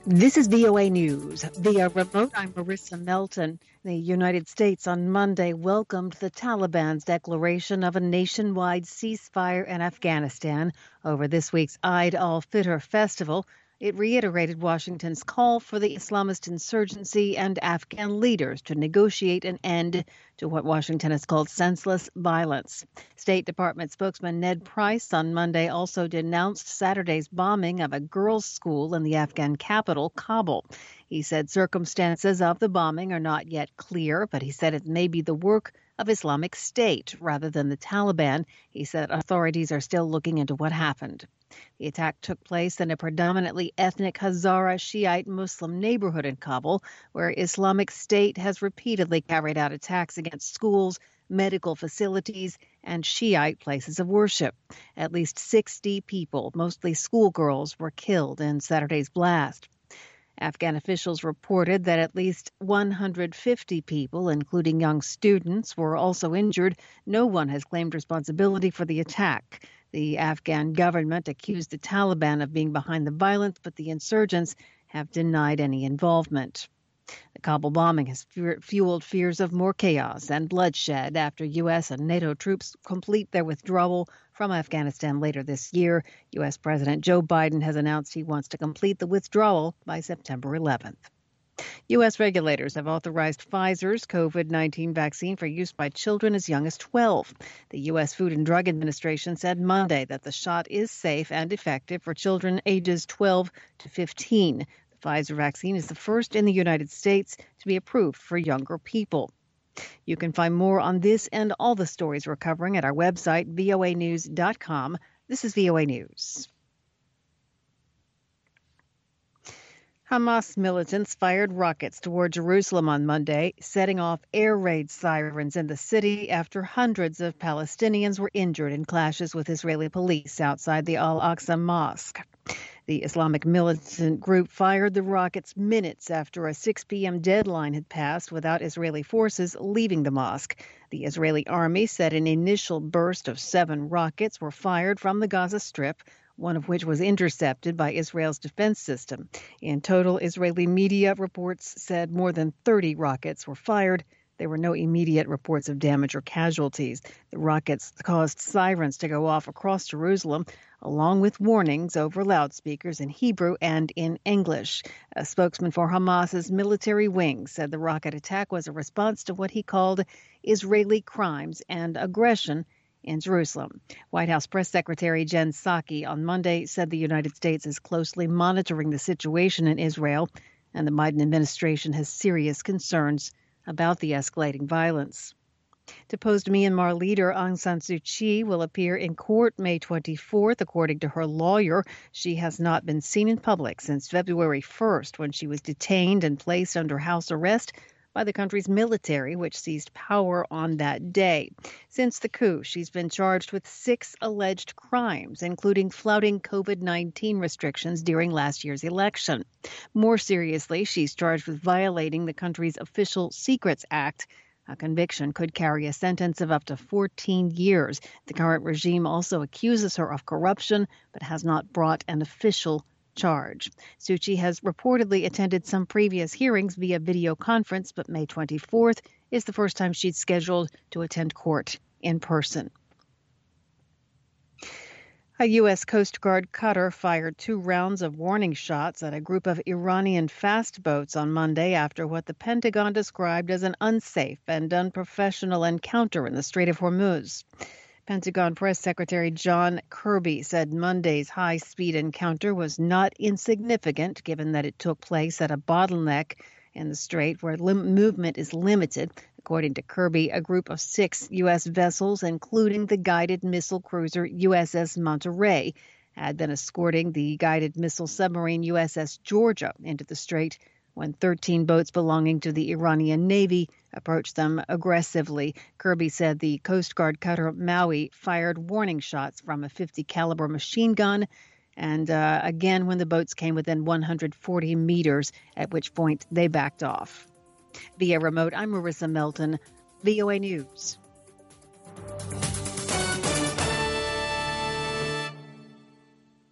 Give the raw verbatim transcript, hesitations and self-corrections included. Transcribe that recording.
This is V O A News. Via remote, I'm Marissa Melton. The United States on Monday welcomed the Taliban's declaration of a nationwide ceasefire in Afghanistan over this week's Eid al-Fitr festival. It reiterated Washington's call for the Islamist insurgency and Afghan leaders to negotiate an end to what Washington has called senseless violence. State Department spokesman Ned Price on Monday also denounced Saturday's bombing of a girls' school in the Afghan capital, Kabul. He said circumstances of the bombing are not yet clear, but he said it may be the work of Islamic State rather than the Taliban. He said authorities are still looking into what happened. The attack took place in a predominantly ethnic Hazara Shiite Muslim neighborhood in Kabul, where Islamic State has repeatedly carried out attacks against schools, medical facilities, and Shiite places of worship. At least sixty people, mostly schoolgirls, were killed in Saturday's blast. Afghan officials reported that at least one hundred fifty people, including young students, were also injured. No one has claimed responsibility for the attack. The Afghan government accused the Taliban of being behind the violence, but the insurgents have denied any involvement. The Kabul bombing has fueled fears of more chaos and bloodshed after U S and NATO troops complete their withdrawal from Afghanistan later this year. U S President Joe Biden has announced he wants to complete the withdrawal by September eleventh. U S regulators have authorized Pfizer's COVID nineteen vaccine for use by children as young as twelve. The U S Food and Drug Administration said Monday that the shot is safe and effective for children ages twelve to fifteen. The Pfizer vaccine is the first in the United States to be approved for younger people. You can find more on this and all the stories we're covering at our website, V O A news dot com. This is V O A News. Hamas militants fired rockets toward Jerusalem on Monday, setting off air raid sirens in the city after hundreds of Palestinians were injured in clashes with Israeli police outside the Al-Aqsa Mosque. The Islamic militant group fired the rockets minutes after a six p.m. deadline had passed without Israeli forces leaving the mosque. The Israeli army said an initial burst of seven rockets were fired from the Gaza Strip, one of which was intercepted by Israel's defense system. In total, Israeli media reports said more than thirty rockets were fired. There were no immediate reports of damage or casualties. The rockets caused sirens to go off across Jerusalem, along with warnings over loudspeakers in Hebrew and in English. A spokesman for Hamas's military wing said the rocket attack was a response to what he called Israeli crimes and aggression in Jerusalem. White House Press Secretary Jen Psaki on Monday said the United States is closely monitoring the situation in Israel, and the Biden administration has serious concerns about the escalating violence. Deposed Myanmar leader Aung San Suu Kyi will appear in court May twenty-fourth, according to her lawyer. She has not been seen in public since February first, when she was detained and placed under house arrest by the country's military, which seized power on that day. Since the coup, she's been charged with six alleged crimes, including flouting COVID nineteen restrictions during last year's election. More seriously, she's charged with violating the country's Official Secrets Act. A conviction could carry a sentence of up to fourteen years. The current regime also accuses her of corruption, but has not brought an official charge. Suu Kyi has reportedly attended some previous hearings via video conference, but May twenty-fourth is the first time she's scheduled to attend court in person. A U S Coast Guard cutter fired two rounds of warning shots at a group of Iranian fast boats on Monday after what the Pentagon described as an unsafe and unprofessional encounter in the Strait of Hormuz. Pentagon Press Secretary John Kirby said Monday's high-speed encounter was not insignificant, given that it took place at a bottleneck in the strait where lim- movement is limited. According to Kirby, a group of six U S vessels, including the guided missile cruiser U S S Monterey, had been escorting the guided missile submarine U S S Georgia into the strait when thirteen boats belonging to the Iranian Navy approached them aggressively. Kirby said the Coast Guard cutter Maui fired warning shots from a fifty caliber machine gun, and uh, again when the boats came within one hundred forty meters, at which point they backed off. Via remote, I'm Marissa Melton, V O A News.